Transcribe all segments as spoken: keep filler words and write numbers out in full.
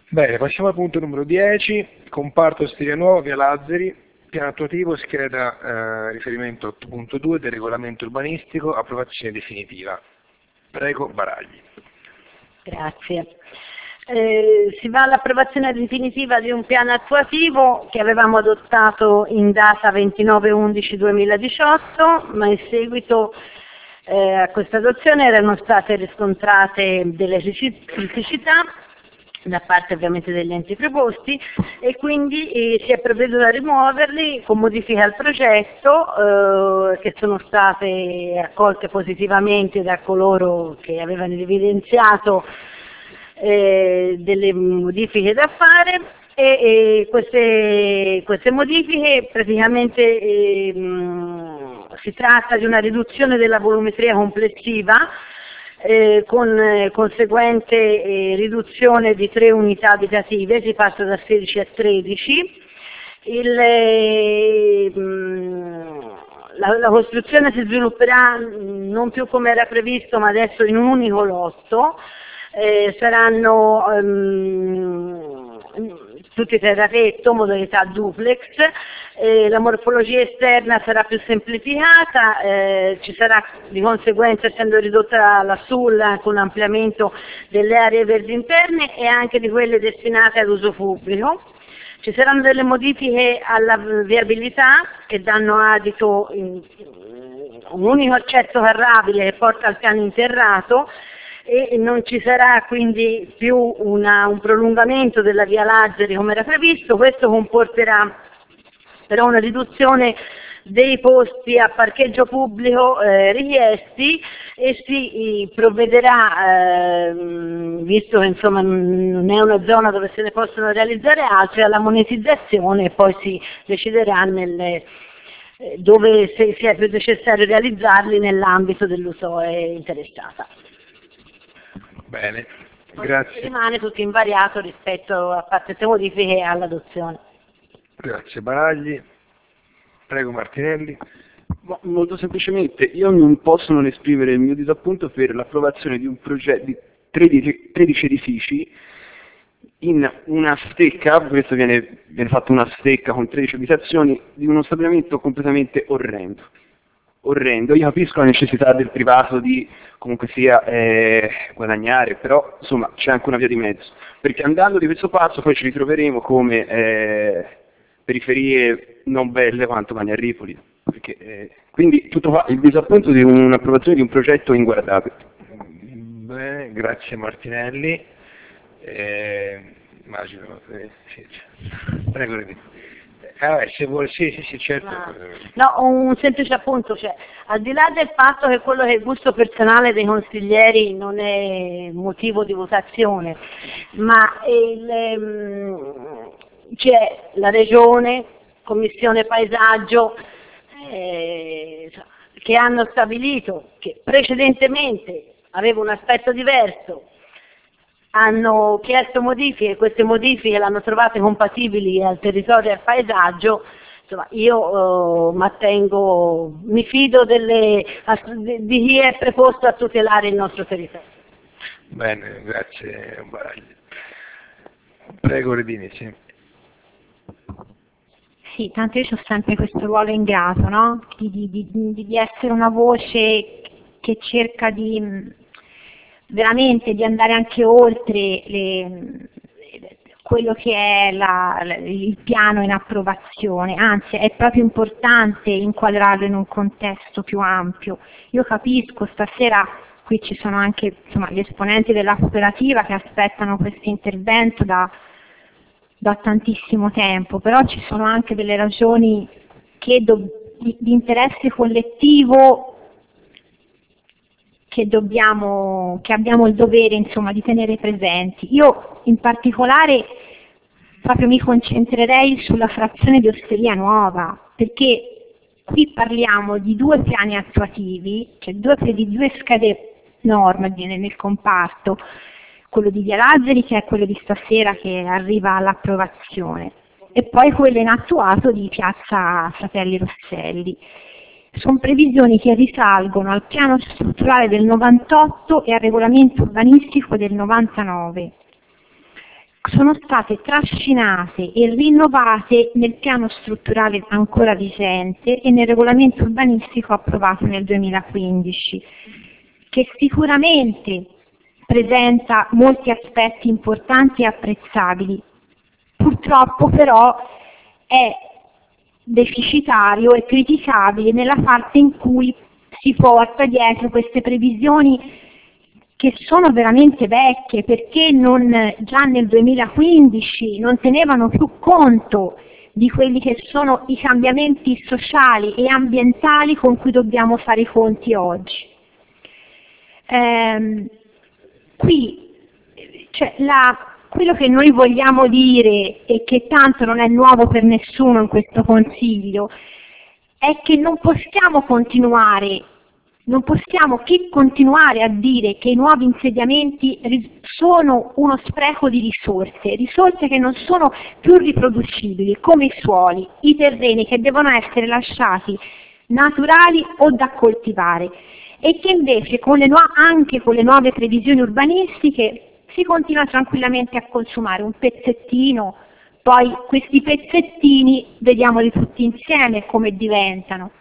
Bene, passiamo al punto numero dieci, comparto Osteria Nuova, via Lazzari, piano attuativo, scheda eh, riferimento otto punto due del regolamento urbanistico, approvazione definitiva. Prego, Baragli. Grazie. Eh, si va all'approvazione definitiva di un piano attuativo che avevamo adottato in data ventinove undici duemiladiciotto, ma in seguito eh, a questa adozione erano state riscontrate delle criticità da parte ovviamente degli enti preposti e quindi eh, si è provveduto a rimuoverli con modifiche al progetto eh, che sono state accolte positivamente da coloro che avevano evidenziato eh, delle modifiche da fare e, e queste, queste modifiche praticamente eh, mh, si tratta di una riduzione della volumetria complessiva Eh, con eh, conseguente eh, riduzione di tre unità abitative, si passa da sedici a tredici. Il, eh, mh, la, la costruzione si svilupperà non più come era previsto, ma adesso in un unico lotto. Eh, saranno um, tutti terratetto, modalità duplex, eh, la morfologia esterna sarà più semplificata, eh, ci sarà di conseguenza, essendo ridotta la S U L, anche un ampliamento delle aree verdi interne e anche di quelle destinate ad uso pubblico. Ci saranno delle modifiche alla viabilità che danno adito in un unico accesso carrabile che porta al piano interrato, e non ci sarà quindi più una, un prolungamento della via Lazzari come era previsto. Questo comporterà però una riduzione dei posti a parcheggio pubblico eh, richiesti e si provvederà, eh, visto che insomma non è una zona dove se ne possono realizzare altri, alla monetizzazione e poi si deciderà nelle, eh, dove se, se è più necessario realizzarli nell'ambito dell'uso interessata. Bene, grazie. Rimane tutto invariato rispetto a parte queste modifiche e all'adozione. Grazie Baragli. Prego Martinelli. Molto semplicemente, io non posso non esprimere il mio disappunto per l'approvazione di un progetto di tredici, tredici edifici in una stecca, questo viene, viene fatto una stecca con tredici abitazioni, di uno stabilimento completamente orrendo. orrendo. Io capisco la necessità del privato di comunque sia eh, guadagnare, però insomma c'è anche una via di mezzo, perché andando di questo passo poi ci ritroveremo come eh, periferie non belle quanto Bagnarripoli, perché, eh, quindi tutto qua, il disappunto di un'approvazione di un progetto inguardabile. Bene, grazie Martinelli. Eh, immagino, eh, sì, prego Revito. Ah, se vuole, sì, sì, sì, certo. No, un semplice appunto, cioè, al di là del fatto che quello che è il gusto personale dei consiglieri non è motivo di votazione, ma il, c'è la Regione, Commissione Paesaggio, eh, che hanno stabilito che precedentemente aveva un aspetto diverso, hanno chiesto modifiche, queste modifiche le hanno trovate compatibili al territorio e al paesaggio. Insomma, io eh, mantengo, mi fido delle, di chi è preposto a tutelare il nostro territorio. Bene, grazie Baragli. Prego Redini, sì. Sì, tanto io ho sempre questo ruolo ingrato, no? Di, di, di, di essere una voce che cerca di veramente di andare anche oltre le, quello che è la, il piano in approvazione, anzi è proprio importante inquadrarlo in un contesto più ampio. Io capisco, stasera qui ci sono anche insomma, gli esponenti della cooperativa che aspettano questo intervento da, da tantissimo tempo, però ci sono anche delle ragioni che do, di, di interesse collettivo che dobbiamo, che abbiamo il dovere insomma di tenere presenti. Io in particolare proprio mi concentrerei sulla frazione di Osteria Nuova, perché qui parliamo di due piani attuativi, cioè due, di due schede norme nel comparto, quello di Via Lazzari che è quello di stasera che arriva all'approvazione e poi quello inattuato di Piazza Fratelli Rosselli. Sono previsioni che risalgono al piano strutturale del novantotto e al regolamento urbanistico del novantanove. sono state trascinate e rinnovate nel piano strutturale ancora vigente e nel regolamento urbanistico approvato nel duemilaquindici, che sicuramente presenta molti aspetti importanti e apprezzabili. Purtroppo però è deficitario e criticabile nella parte in cui si porta dietro queste previsioni che sono veramente vecchie, perché non, già nel duemilaquindici non tenevano più conto di quelli che sono i cambiamenti sociali e ambientali con cui dobbiamo fare i conti oggi. Ehm, qui cioè, la, quello che noi vogliamo dire, e che tanto non è nuovo per nessuno in questo Consiglio, è che non possiamo continuare Non possiamo che continuare a dire che i nuovi insediamenti sono uno spreco di risorse, risorse che non sono più riproducibili, come i suoli, i terreni che devono essere lasciati naturali o da coltivare, e che invece con le anche con le nuove previsioni urbanistiche si continua tranquillamente a consumare un pezzettino, poi questi pezzettini vediamoli tutti insieme come diventano.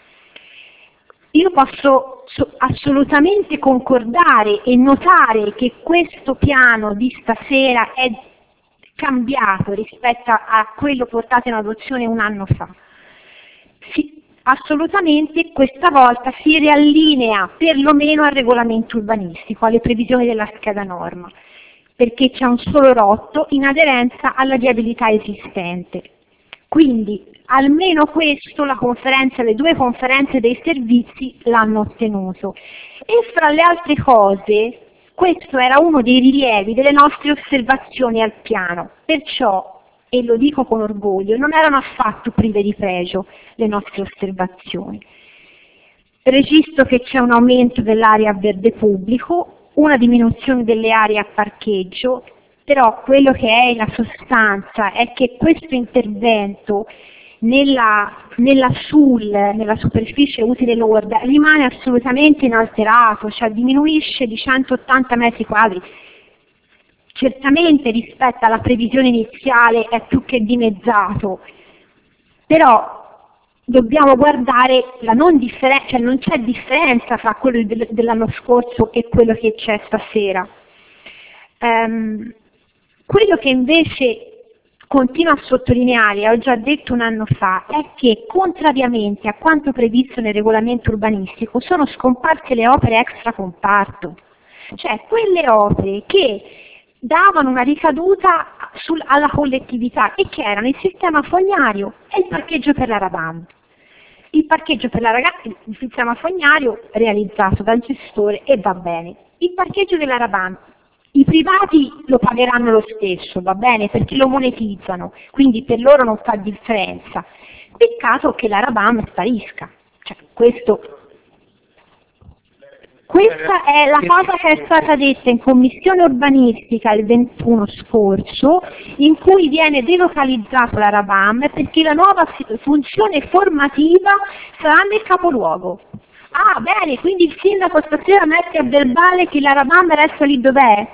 Io posso assolutamente concordare e notare che questo piano di stasera è cambiato rispetto a quello portato in adozione un anno fa. Sì, assolutamente questa volta si riallinea perlomeno al regolamento urbanistico, alle previsioni della scheda norma, perché c'è un solo rotto in aderenza alla viabilità esistente. Quindi almeno questo la conferenza, le due conferenze dei servizi l'hanno ottenuto. E fra le altre cose, questo era uno dei rilievi delle nostre osservazioni al piano, perciò, e lo dico con orgoglio, non erano affatto prive di pregio le nostre osservazioni. Registro che c'è un aumento dell'area a verde pubblico, una diminuzione delle aree a parcheggio, però quello che è la sostanza è che questo intervento nella, nella S U L, nella superficie utile lorda, rimane assolutamente inalterato, cioè diminuisce di centottanta metri quadri. Certamente rispetto alla previsione iniziale è più che dimezzato, però dobbiamo guardare la non differenza, cioè non c'è differenza tra quello dell'anno scorso e quello che c'è stasera. Um, quello che invece continuo a sottolineare, ho già detto un anno fa, è che contrariamente a quanto previsto nel regolamento urbanistico sono scomparse le opere extra comparto, cioè quelle opere che davano una ricaduta sul, alla collettività e che erano il sistema fognario e il parcheggio per la Rabam. Il parcheggio per la ragazza, il sistema fognario realizzato dal gestore e va bene. Il parcheggio della Rabam, i privati lo pagheranno lo stesso, va bene, perché lo monetizzano, quindi per loro non fa differenza. Peccato che la Rabam sparisca. Cioè, questo, questa è la cosa che è stata detta in commissione urbanistica il ventuno scorso, in cui viene delocalizzata la Rabam perché la nuova funzione formativa sarà nel capoluogo. Ah, bene, quindi il sindaco stasera mette a verbale che la Rabam resta lì dov'è?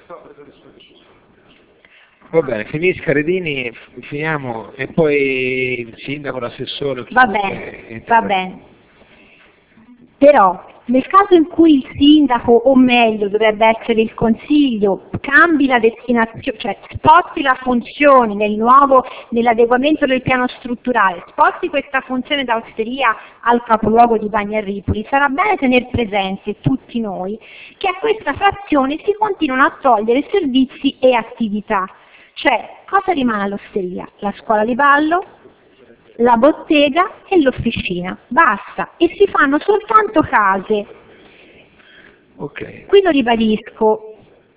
Va bene, finisca Redini, finiamo, e poi il sindaco, l'assessore... Va bene, va bene. Però, nel caso in cui il sindaco, o meglio dovrebbe essere il consiglio, cambi la destinazione, cioè sposti la funzione nel nuovo, nell'adeguamento del piano strutturale, sposti questa funzione da osteria al capoluogo di Bagnarripoli, sarà bene tenere presente tutti noi che a questa frazione si continuano a togliere servizi e attività. Cioè, cosa rimane all'osteria? La scuola di ballo, la bottega e l'officina, basta, e si fanno soltanto case. Okay. Qui lo ribadisco,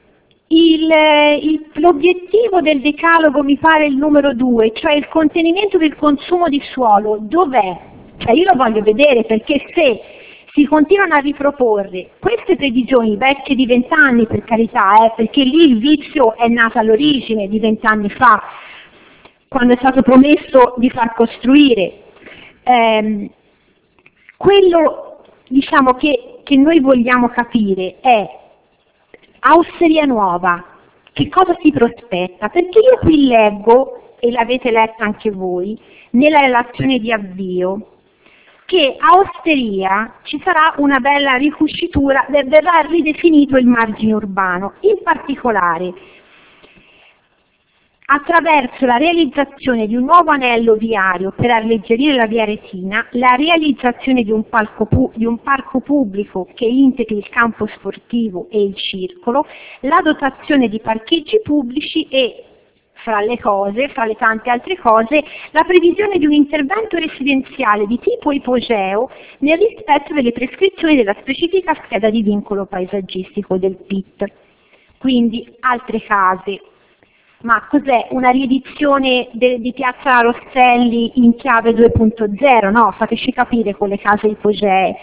l'obiettivo del decalogo mi pare il numero due, cioè il contenimento del consumo di suolo, dov'è? Cioè io lo voglio vedere, perché se si continuano a riproporre queste previsioni vecchie di vent'anni, per carità, eh, perché lì il vizio è nato all'origine di vent'anni fa, quando è stato promesso di far costruire. Eh, quello diciamo, che, che noi vogliamo capire è a osteria nuova, che cosa si prospetta? Perché io qui leggo, e l'avete letta anche voi, nella relazione di avvio, che a Osteria ci sarà una bella ricucitura, verrà ridefinito il margine urbano, in particolare attraverso la realizzazione di un nuovo anello viario per alleggerire la via Retina, la realizzazione di un, palco, di un parco pubblico che integri il campo sportivo e il circolo, la dotazione di parcheggi pubblici e, fra le cose, fra le tante altre cose, la previsione di un intervento residenziale di tipo ipogeo nel rispetto delle prescrizioni della specifica scheda di vincolo paesaggistico del P I T. Quindi altre case. Ma cos'è? Una riedizione de, di Piazza Rosselli in chiave due punto zero? No, fateci capire con le case ipogee.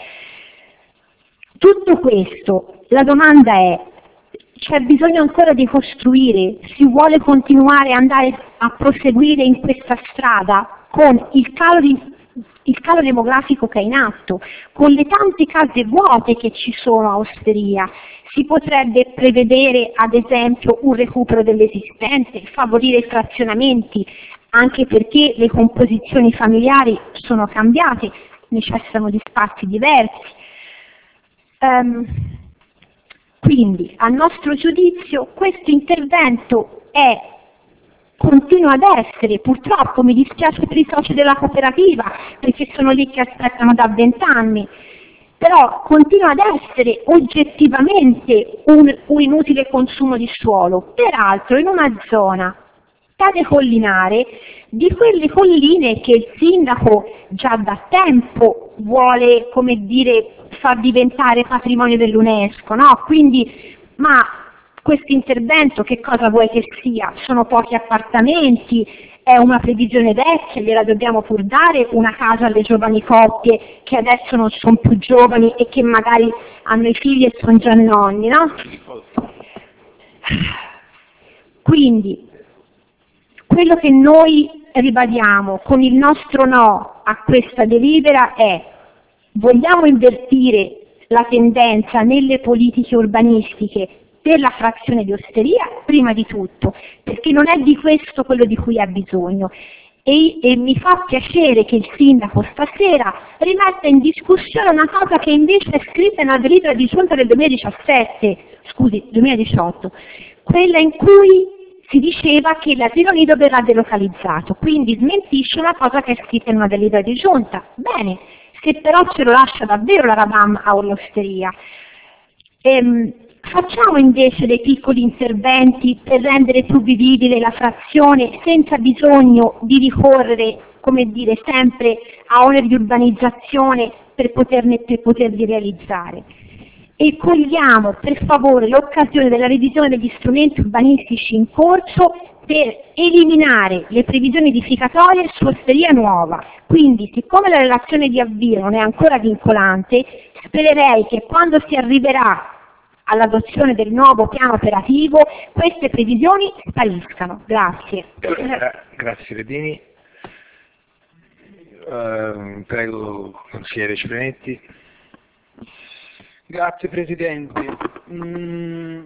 Tutto questo, la domanda è, c'è bisogno ancora di costruire? Si vuole continuare ad andare a proseguire in questa strada con il calo, di, il calo demografico che è in atto, con le tante case vuote che ci sono a Osteria? Si potrebbe prevedere ad esempio un recupero dell'esistente, favorire i frazionamenti, anche perché le composizioni familiari sono cambiate, necessitano di spazi diversi. Um, quindi, a nostro giudizio, questo intervento è, continua ad essere, purtroppo mi dispiace per i soci della cooperativa, perché sono lì che aspettano da vent'anni, però continua ad essere oggettivamente un, un inutile consumo di suolo, peraltro in una zona tale collinare di quelle colline che il sindaco già da tempo vuole, come dire, far diventare patrimonio dell'UNESCO, no? Quindi, ma questo intervento che cosa vuoi che sia? Sono pochi appartamenti, è una previsione vecchia, gliela dobbiamo pur dare una casa alle giovani coppie che adesso non sono più giovani e che magari hanno i figli e sono già nonni, no? Quindi, quello che noi ribadiamo con il nostro no a questa delibera è: vogliamo invertire la tendenza nelle politiche urbanistiche per la frazione di Osteria, prima di tutto, perché non è di questo quello di cui ha bisogno. E, e mi fa piacere che il sindaco stasera rimetta in discussione una cosa che invece è scritta nella delibera di giunta del duemiladiciassette, scusi, duemiladiciotto, quella in cui si diceva che l'asilo nido verrà delocalizzato, quindi smentisce una cosa che è scritta in una delibera di giunta. Bene, se però ce lo lascia davvero la Radam a Osteria. Ehm, Facciamo invece dei piccoli interventi per rendere più vivibile la frazione senza bisogno di ricorrere, come dire, sempre a oneri di urbanizzazione per, poterne, per poterli realizzare. E cogliamo per favore l'occasione della revisione degli strumenti urbanistici in corso per eliminare le previsioni edificatorie su Osteria nuova. Quindi, siccome la relazione di avvio non è ancora vincolante, spererei che quando si arriverà all'adozione del nuovo piano operativo queste previsioni spariscano. Grazie. Grazie Redini. Uh, prego, consigliere Ciprianetti. Grazie Presidente. Mm,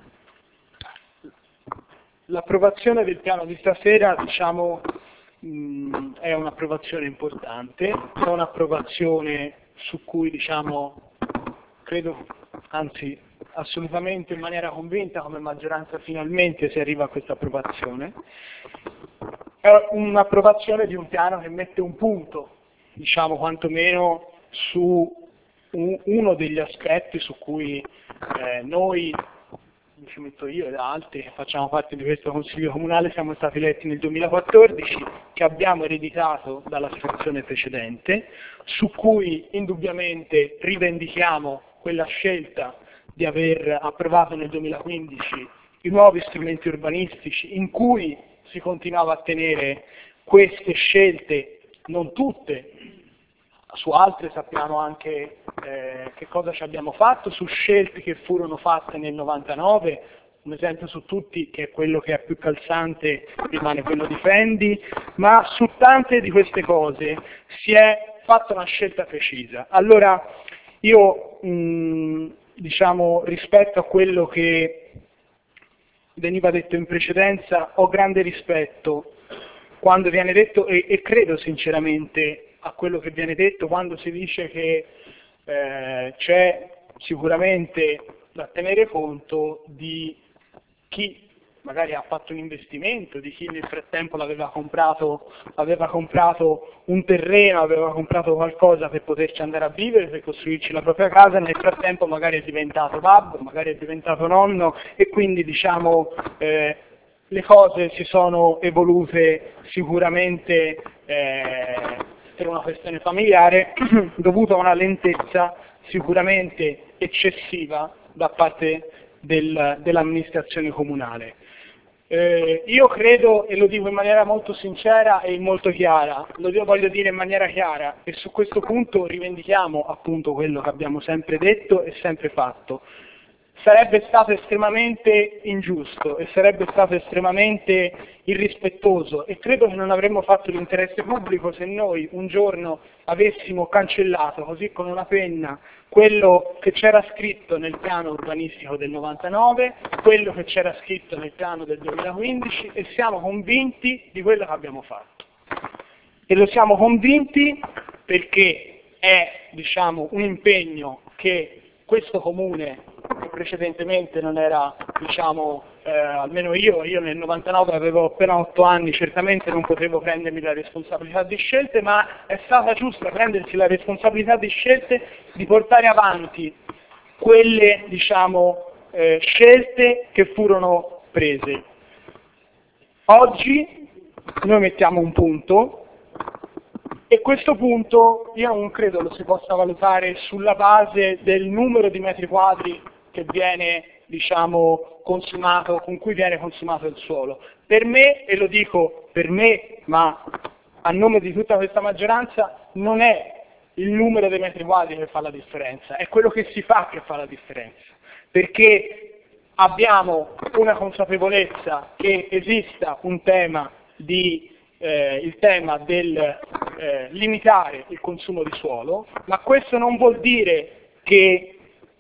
l'approvazione del piano di stasera, diciamo, mm, è un'approvazione importante, è un'approvazione su cui, diciamo, credo, anzi assolutamente in maniera convinta come maggioranza finalmente si arriva a questa approvazione. È un'approvazione di un piano che mette un punto, diciamo quantomeno, su un, uno degli aspetti su cui eh, noi, mi ci metto io ed altri che facciamo parte di questo Consiglio Comunale, siamo stati eletti nel duemilaquattordici, che abbiamo ereditato dalla situazione precedente, su cui indubbiamente rivendichiamo quella scelta di aver approvato nel duemilaquindici i nuovi strumenti urbanistici in cui si continuava a tenere queste scelte, non tutte, su altre sappiamo anche eh, che cosa ci abbiamo fatto, su scelte che furono fatte nel novantanove, un esempio su tutti che è quello che è più calzante rimane quello di Fendi, ma su tante di queste cose si è fatta una scelta precisa. Allora io mh, diciamo rispetto a quello che veniva detto in precedenza, ho grande rispetto quando viene detto, e, e credo sinceramente a quello che viene detto, quando si dice che eh, c'è sicuramente da tenere conto di chi magari ha fatto un investimento, di chi nel frattempo l'aveva comprato, aveva comprato un terreno, aveva comprato qualcosa per poterci andare a vivere, per costruirci la propria casa, nel frattempo magari è diventato babbo, magari è diventato nonno e quindi diciamo eh, le cose si sono evolute sicuramente eh, per una questione familiare dovuta a una lentezza sicuramente eccessiva da parte del, dell'amministrazione comunale. Eh, io credo, e lo dico in maniera molto sincera e molto chiara, lo dico, voglio dire in maniera chiara, e su questo punto rivendichiamo appunto quello che abbiamo sempre detto e sempre fatto. Sarebbe stato estremamente ingiusto e sarebbe stato estremamente irrispettoso e credo che non avremmo fatto l'interesse pubblico se noi un giorno avessimo cancellato così con una penna quello che c'era scritto nel piano urbanistico del novantanove, quello che c'era scritto nel piano del duemilaquindici e siamo convinti di quello che abbiamo fatto. E lo siamo convinti perché è, diciamo, un impegno che questo comune che precedentemente non era, diciamo, eh, almeno io, io nel novantanove avevo appena otto anni, certamente non potevo prendermi la responsabilità di scelte, ma è stata giusta prendersi la responsabilità di scelte di portare avanti quelle, diciamo, eh, scelte che furono prese. Oggi noi mettiamo un punto e questo punto io non credo lo si possa valutare sulla base del numero di metri quadri che viene, diciamo, consumato, con cui viene consumato il suolo. Per me, e lo dico per me, ma a nome di tutta questa maggioranza, non è il numero dei metri quadri che fa la differenza, è quello che si fa che fa la differenza. Perché abbiamo una consapevolezza che esista un tema di Eh, il tema del eh, limitare il consumo di suolo, ma questo non vuol dire che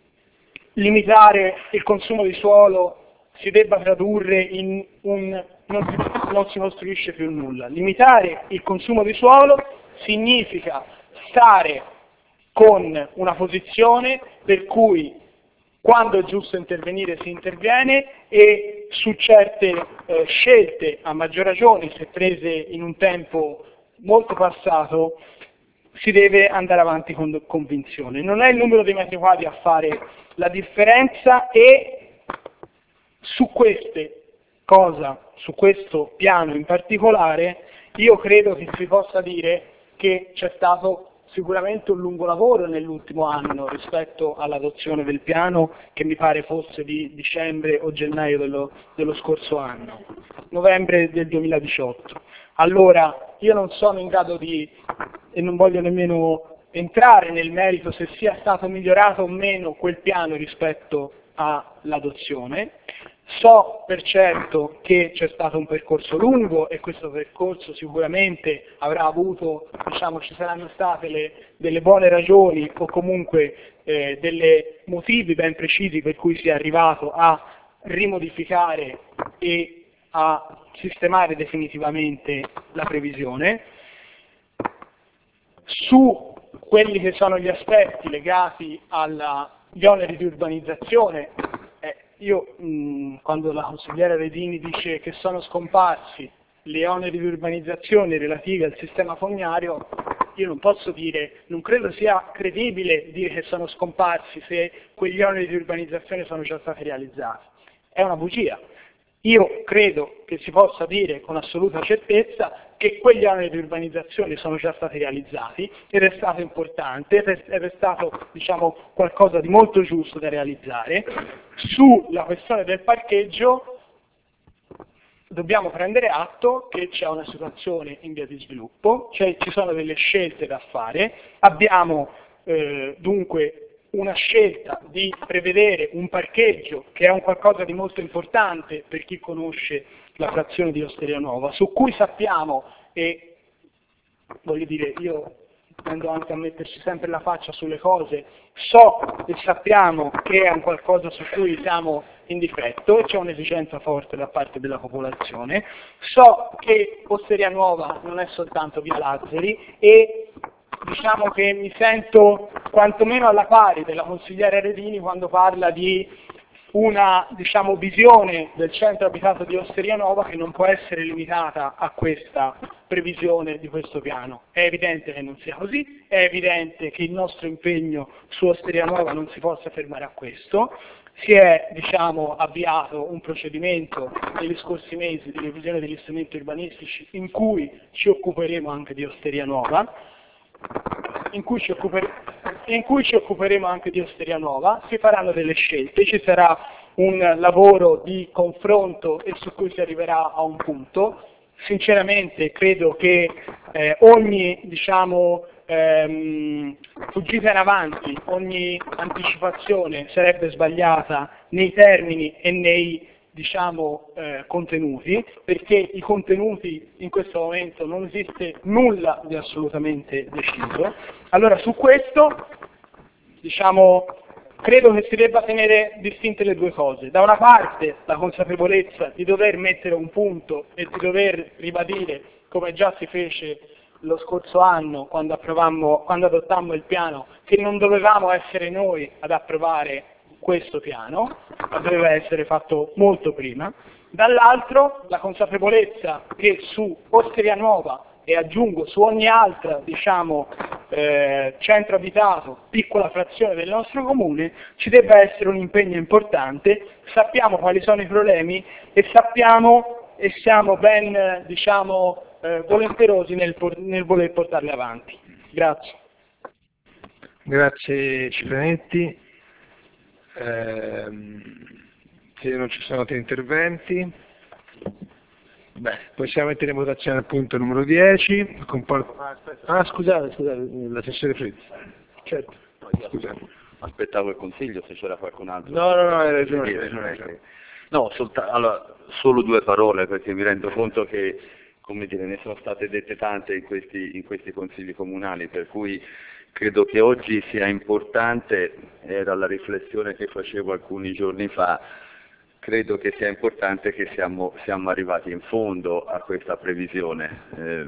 limitare il consumo di suolo si debba tradurre in un non si, non si costruisce più nulla. Limitare il consumo di suolo significa stare con una posizione per cui quando è giusto intervenire si interviene e su certe eh, scelte, a maggior ragione se prese in un tempo molto passato, si deve andare avanti con convinzione. Non è il numero dei metri quadri a fare la differenza e su queste cosa, su questo piano in particolare, io credo che si possa dire che c'è stato sicuramente un lungo lavoro nell'ultimo anno rispetto all'adozione del piano che mi pare fosse di dicembre o gennaio dello, dello scorso anno, novembre del duemiladiciotto. Allora io non sono in grado di, e non voglio nemmeno entrare nel merito se sia stato migliorato o meno quel piano rispetto all'adozione. So per certo che c'è stato un percorso lungo e questo percorso sicuramente avrà avuto, diciamo, ci saranno state le, delle buone ragioni o comunque eh, delle motivi ben precisi per cui si è arrivato a rimodificare e a sistemare definitivamente la previsione. Su quelli che sono gli aspetti legati agli oneri di urbanizzazione, eh, io mh, quando la consigliera Redini dice che sono scomparsi gli oneri di urbanizzazione relativi al sistema fognario, io non posso dire, non credo sia credibile dire che sono scomparsi se quegli oneri di urbanizzazione sono già stati realizzati. È una bugia. Io credo che si possa dire con assoluta certezza che quegli oneri di urbanizzazione sono già stati realizzati ed è stato importante, ed è stato, diciamo, qualcosa di molto giusto da realizzare. Sulla questione del parcheggio dobbiamo prendere atto che c'è una situazione in via di sviluppo, cioè ci sono delle scelte da fare, abbiamo eh, dunque una scelta di prevedere un parcheggio che è un qualcosa di molto importante per chi conosce la frazione di Osteria Nuova, su cui sappiamo, e voglio dire, io tendo anche a metterci sempre la faccia sulle cose, so e sappiamo che è un qualcosa su cui siamo in difetto e c'è un'esigenza forte da parte della popolazione. So che Osteria Nuova non è soltanto via Lazzari e diciamo che mi sento quantomeno alla pari della consigliera Redini quando parla di una diciamo, visione del centro abitato di Osteria Nuova che non può essere limitata a questa previsione di questo piano. È evidente che non sia così, è evidente che il nostro impegno su Osteria Nuova non si possa fermare a questo. Si è diciamo, avviato un procedimento negli scorsi mesi di revisione degli strumenti urbanistici in cui ci occuperemo anche di Osteria Nuova, in cui, ci in cui ci occuperemo anche di Osteria Nuova, si faranno delle scelte, ci sarà un lavoro di confronto e su cui si arriverà a un punto. Sinceramente credo che eh, ogni diciamo, ehm, fuggita in avanti, ogni anticipazione sarebbe sbagliata nei termini e nei diciamo, eh, contenuti, perché i contenuti in questo momento non esiste nulla di assolutamente deciso. Allora su questo diciamo, credo che si debba tenere distinte le due cose. Da una parte la consapevolezza di dover mettere un punto e di dover ribadire, come già si fece lo scorso anno quando, approvammo, quando adottammo il piano, che non dovevamo essere noi ad approvare questo piano, ma doveva essere fatto molto prima. Dall'altro la consapevolezza che su Osteria Nuova e aggiungo su ogni altra diciamo, eh, centro abitato, piccola frazione del nostro comune, ci debba essere un impegno importante, sappiamo quali sono i problemi e sappiamo e siamo ben diciamo, eh, volenterosi nel, nel voler portarli avanti. Grazie. Grazie Ciprianetti. Eh, se non ci sono altri interventi, beh, possiamo mettere in votazione il punto numero dieci. Comporto... Ah, scusate, scusate, l'assessore Fritz. Certo. Scusate. Aspettavo il consiglio se c'era qualcun altro. No, no, no, hai ragione. Hai ragione, hai ragione. No, solta... allora, solo due parole perché mi rendo conto che, come dire, ne sono state dette tante in questi, in questi consigli comunali, per cui credo che oggi sia importante, era la riflessione che facevo alcuni giorni fa, credo che sia importante che siamo, siamo arrivati in fondo a questa previsione, eh,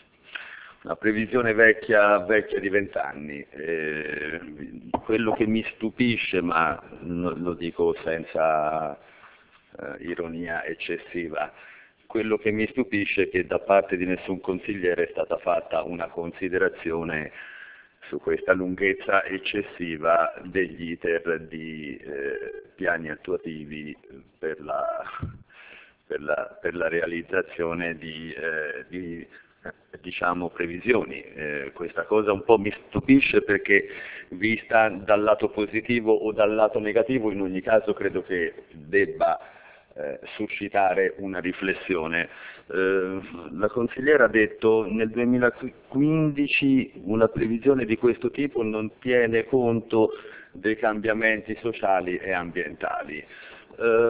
una previsione vecchia, vecchia di vent'anni. Eh, quello che mi stupisce, ma lo dico senza eh, ironia eccessiva, quello che mi stupisce è che da parte di nessun consigliere è stata fatta una considerazione su questa lunghezza eccessiva degli iter di eh, piani attuativi per la, per la, per la realizzazione di, eh, di diciamo, previsioni. Eh, questa cosa un po' mi stupisce perché vista dal lato positivo o dal lato negativo, in ogni caso credo che debba eh, suscitare una riflessione. Eh, la consigliera ha detto che nel duemilaquindici una previsione di questo tipo non tiene conto dei cambiamenti sociali e ambientali. Eh,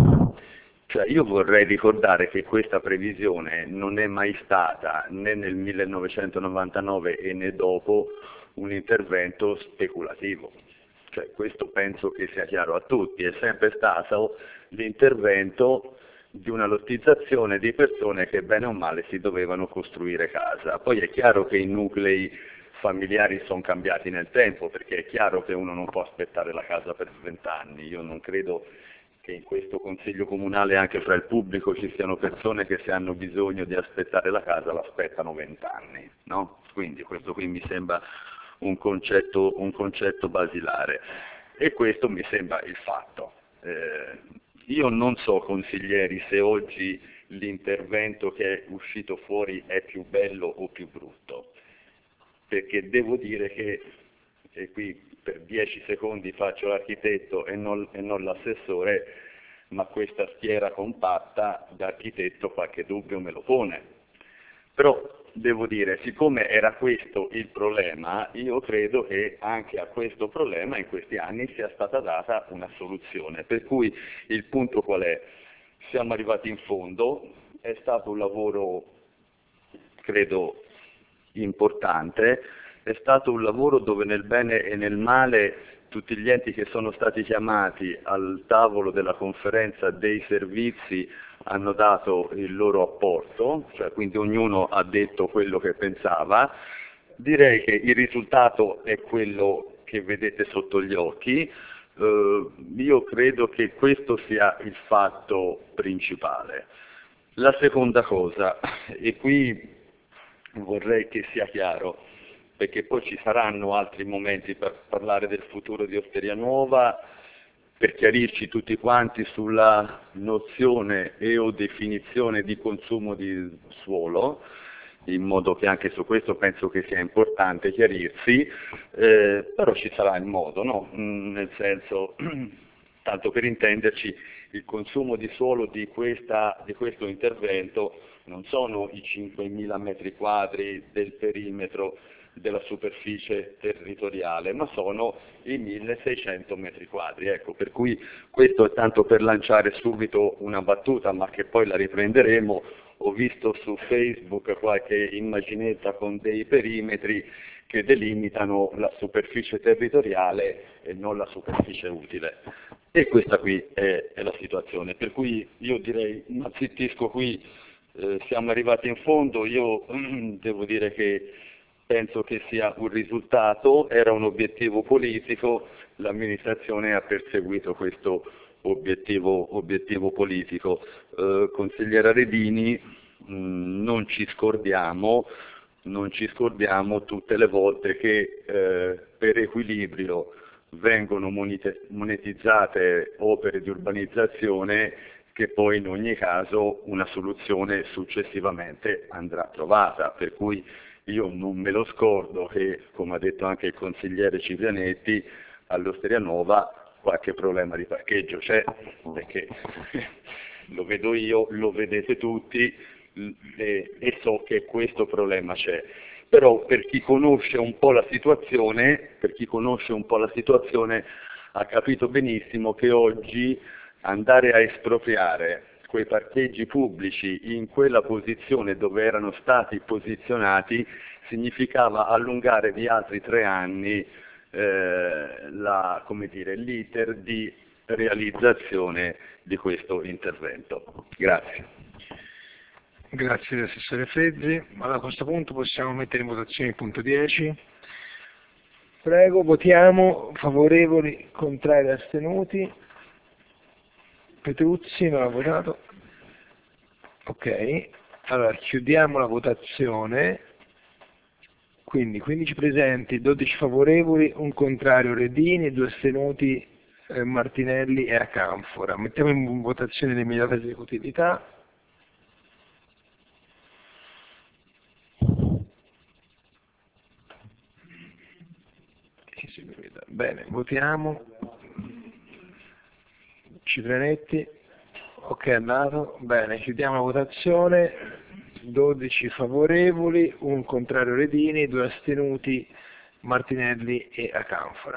cioè io vorrei ricordare che questa previsione non è mai stata né nel millenovecentonovantanove e né dopo un intervento speculativo. Cioè, questo penso che sia chiaro a tutti, è sempre stato l'intervento di una lottizzazione di persone che bene o male si dovevano costruire casa. Poi è chiaro che i nuclei familiari sono cambiati nel tempo, perché è chiaro che uno non può aspettare la casa per vent'anni. Io non credo che in questo consiglio comunale anche fra il pubblico ci siano persone che se hanno bisogno di aspettare la casa l'aspettano vent'anni, no? Quindi questo qui mi sembra un concetto, un concetto basilare e questo mi sembra il fatto. Eh, io non so, consiglieri, se oggi l'intervento che è uscito fuori è più bello o più brutto, perché devo dire che, e qui per dieci secondi faccio l'architetto e non, e non l'assessore, ma questa schiera compatta d'architetto qualche dubbio me lo pone. Però devo dire, siccome era questo il problema, io credo che anche a questo problema in questi anni sia stata data una soluzione. Per cui il punto qual è? Siamo arrivati in fondo, è stato un lavoro, credo, importante, è stato un lavoro dove nel bene e nel male tutti gli enti che sono stati chiamati al tavolo della conferenza dei servizi hanno dato il loro apporto, cioè quindi ognuno ha detto quello che pensava. Direi che il risultato è quello che vedete sotto gli occhi. Uh, io credo che questo sia il fatto principale. La seconda cosa, e qui vorrei che sia chiaro, perché poi ci saranno altri momenti per parlare del futuro di Osteria Nuova, per chiarirci tutti quanti sulla nozione e o definizione di consumo di suolo, in modo che anche su questo penso che sia importante chiarirsi, eh, però ci sarà il modo, no? Mm, nel senso, tanto per intenderci, il consumo di suolo di, questa, di questo intervento non sono i cinquemila metri quadri del perimetro della superficie territoriale, ma sono i milleseicento metri quadri. Ecco, per cui questo è tanto per lanciare subito una battuta, ma che poi la riprenderemo. Ho visto su Facebook qualche immaginetta con dei perimetri che delimitano la superficie territoriale e non la superficie utile. E questa qui è, è la situazione. Per cui io direi, ma zittisco qui, eh, siamo arrivati in fondo, io devo dire che penso che sia un risultato, era un obiettivo politico, l'amministrazione ha perseguito questo obiettivo, obiettivo politico. Eh, consigliera Redini, mh, non ci scordiamo, non ci scordiamo tutte le volte che eh, per equilibrio vengono monetizzate opere di urbanizzazione che poi in ogni caso una soluzione successivamente andrà trovata, per cui io non me lo scordo che, come ha detto anche il consigliere Ciprianetti, all'Osteria Nuova qualche problema di parcheggio c'è, perché lo vedo io, lo vedete tutti e, e so che questo problema c'è. Però per chi conosce un po' la situazione, per chi conosce un po' la situazione ha capito benissimo che oggi andare a espropriare quei parcheggi pubblici in quella posizione dove erano stati posizionati significava allungare di altri tre anni eh, la, come dire, l'iter di realizzazione di questo intervento. Grazie. Grazie Assessore Fezzi. Allora, a questo punto possiamo mettere in votazione il punto dieci. Prego, votiamo. Favorevoli, contrari, astenuti. Petruzzi non ha votato. Ok, allora chiudiamo la votazione. Quindi quindici presenti, dodici favorevoli, un contrario Redini e due astenuti eh, Martinelli e Acanfora. Mettiamo in votazione l'immediata esecutività. Bene, votiamo. Ciprianetti. Ok, è andato. Bene, chiudiamo la votazione. dodici favorevoli, un contrario Redini, due astenuti Martinelli e Acanfora.